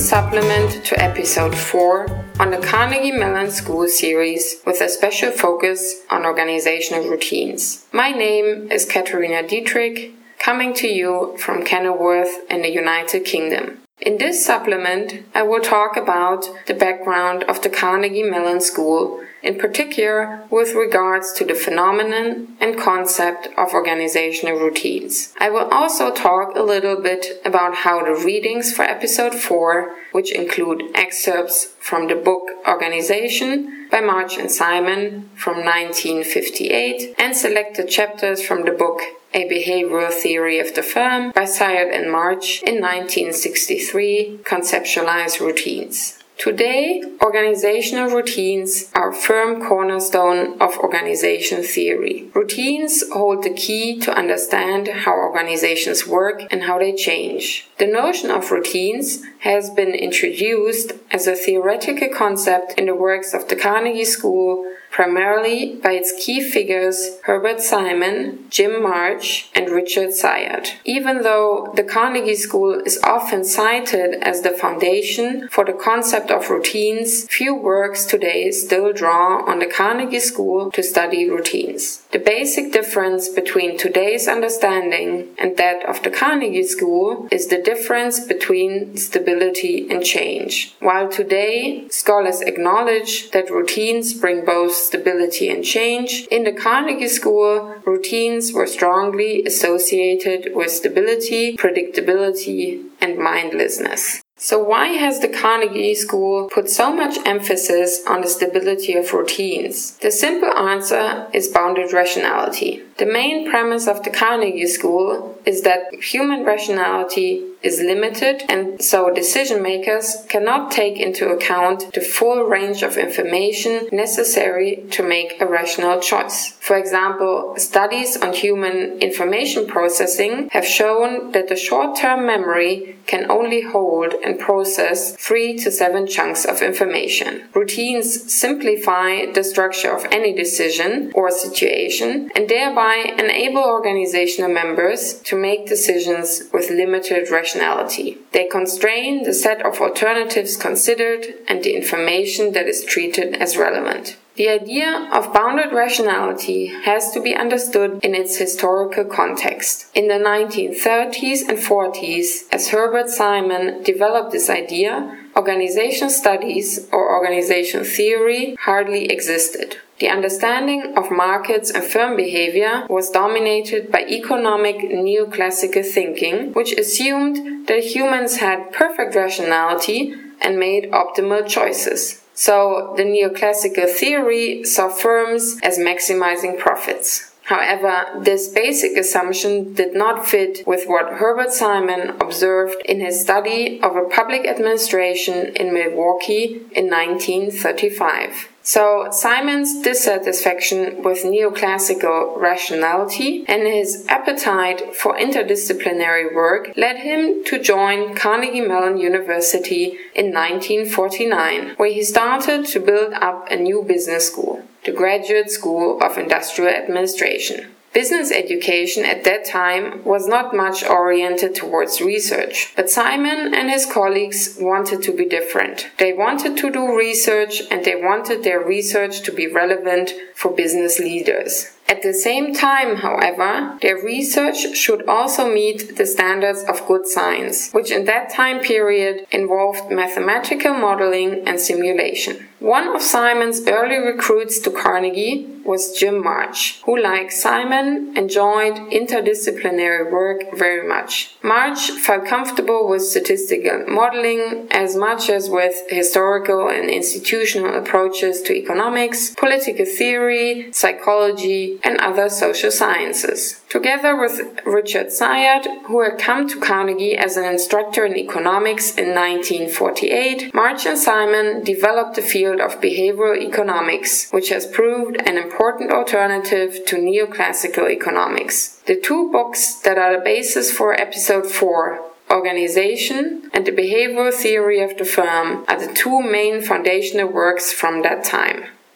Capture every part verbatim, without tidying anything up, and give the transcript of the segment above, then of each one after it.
supplement to episode four on the Carnegie Mellon School series with a special focus on organizational routines. My name is Katharina Dietrich, coming to you from Kenilworth in the United Kingdom. In this supplement, I will talk about the background of the Carnegie Mellon School, in particular with regards to the phenomenon and concept of organizational routines. I will also talk a little bit about how the readings for episode four, which include excerpts from the book Organization by March and Simon from nineteen fifty-eight and selected chapters from the book A Behavioral Theory of the Firm by Syed and March in nineteen sixty-three, conceptualize routines. Today, organizational routines are a firm cornerstone of organization theory. Routines hold the key to understand how organizations work and how they change. The notion of routines has been introduced as a theoretical concept in the works of the Carnegie School, primarily by its key figures Herbert Simon, Jim March, and Richard Syed. Even though the Carnegie School is often cited as the foundation for the concept of routines, few works today still draw on the Carnegie School to study routines. The basic difference between today's understanding and that of the Carnegie School is the difference between stability and change. While today scholars acknowledge that routines bring both stability and change, in the Carnegie School, routines were strongly associated with stability, predictability, and mindlessness. So why has the Carnegie School put so much emphasis on the stability of routines? The simple answer is bounded rationality. The main premise of the Carnegie School is that human rationality is limited, and so decision makers cannot take into account the full range of information necessary to make a rational choice. For example, studies on human information processing have shown that the short-term memory can only hold and process three to seven chunks of information. Routines simplify the structure of any decision or situation and thereby enable organizational members to make decisions with limited rationality. They constrain the set of alternatives considered and the information that is treated as relevant. The idea of bounded rationality has to be understood in its historical context. In the nineteen thirties and forties, as Herbert Simon developed this idea, organization studies or organization theory hardly existed. The understanding of markets and firm behavior was dominated by economic neoclassical thinking, which assumed that humans had perfect rationality and made optimal choices. So the neoclassical theory saw firms as maximizing profits. However, this basic assumption did not fit with what Herbert Simon observed in his study of a public administration in Milwaukee in nineteen thirty-five. So Simon's dissatisfaction with neoclassical rationality and his appetite for interdisciplinary work led him to join Carnegie Mellon University in nineteen forty-nine, where he started to build up a new business school, the Graduate School of Industrial Administration. Business education at that time was not much oriented towards research, but Simon and his colleagues wanted to be different. They wanted to do research, and they wanted their research to be relevant for business leaders. At the same time, however, their research should also meet the standards of good science, which in that time period involved mathematical modeling and simulation. One of Simon's early recruits to Carnegie was Jim March, who, like Simon, enjoyed interdisciplinary work very much. March felt comfortable with statistical modeling as much as with historical and institutional approaches to economics, political theory, psychology, and other social sciences. Together with Richard Syed, who had come to Carnegie as an instructor in economics in nineteen forty-eight, March and Simon developed the field of behavioral economics, which has proved an important alternative to neoclassical economics. The two books that are the basis for episode four, Organization and the Behavioral Theory of the Firm, are the two main foundational works from that time.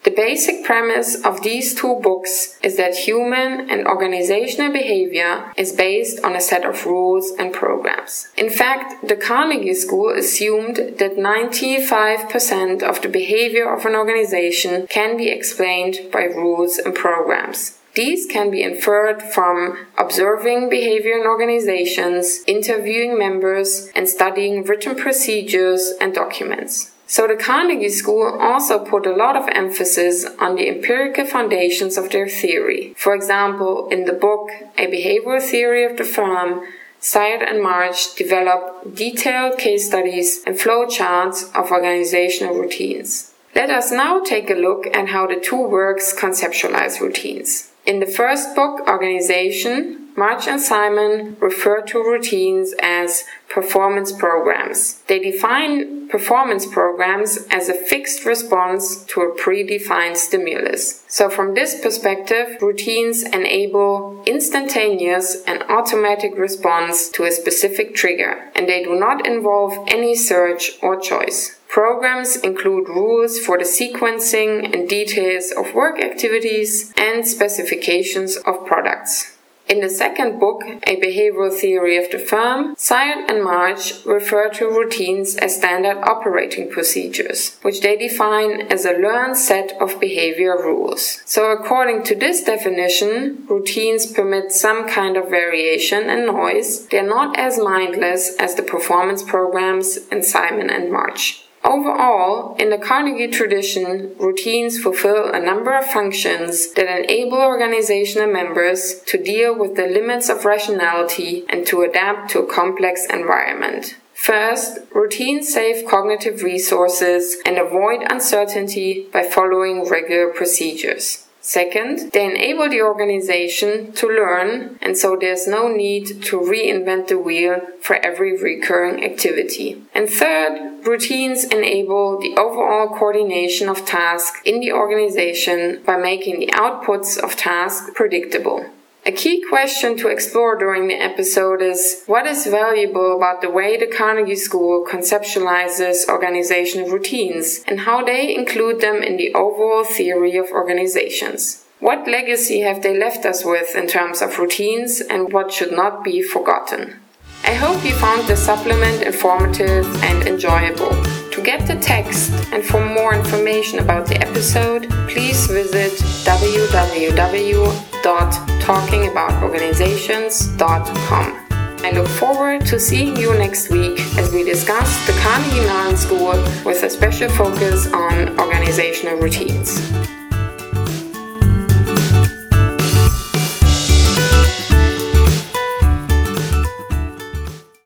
The basic premise of these two books is that human and organizational behavior is based on a set of rules and programs. In fact, the Carnegie School assumed that ninety-five percent of the behavior of an organization can be explained by rules and programs. These can be inferred from observing behavior in organizations, interviewing members, and studying written procedures and documents. So the Carnegie School also put a lot of emphasis on the empirical foundations of their theory. For example, in the book A Behavioral Theory of the Firm, Syed and March develop detailed case studies and flowcharts of organizational routines. Let us now take a look at how the two works conceptualize routines. In the first book, Organization, March and Simon refer to routines as performance programs. They define performance programs as a fixed response to a predefined stimulus. So from this perspective, routines enable instantaneous and automatic response to a specific trigger, and they do not involve any search or choice. Programs include rules for the sequencing and details of work activities and specifications of products. In the second book, A Behavioral Theory of the Firm, Syed and March refer to routines as standard operating procedures, which they define as a learned set of behavior rules. So according to this definition, routines permit some kind of variation and noise. They are not as mindless as the performance programs in Simon and March. Overall, in the Carnegie tradition, routines fulfill a number of functions that enable organizational members to deal with the limits of rationality and to adapt to a complex environment. First, routines save cognitive resources and avoid uncertainty by following regular procedures. Second, they enable the organization to learn, and so there's no need to reinvent the wheel for every recurring activity. And third, routines enable the overall coordination of tasks in the organization by making the outputs of tasks predictable. A key question to explore during the episode is what is valuable about the way the Carnegie School conceptualizes organizational routines and how they include them in the overall theory of organizations. What legacy have they left us with in terms of routines and what should not be forgotten? I hope you found this supplement informative and enjoyable. To get the text and for more information about the episode, please visit w w w dot talking about organizations dot com. I look forward to seeing you next week as we discuss the Carnegie Mellon School with a special focus on organizational routines.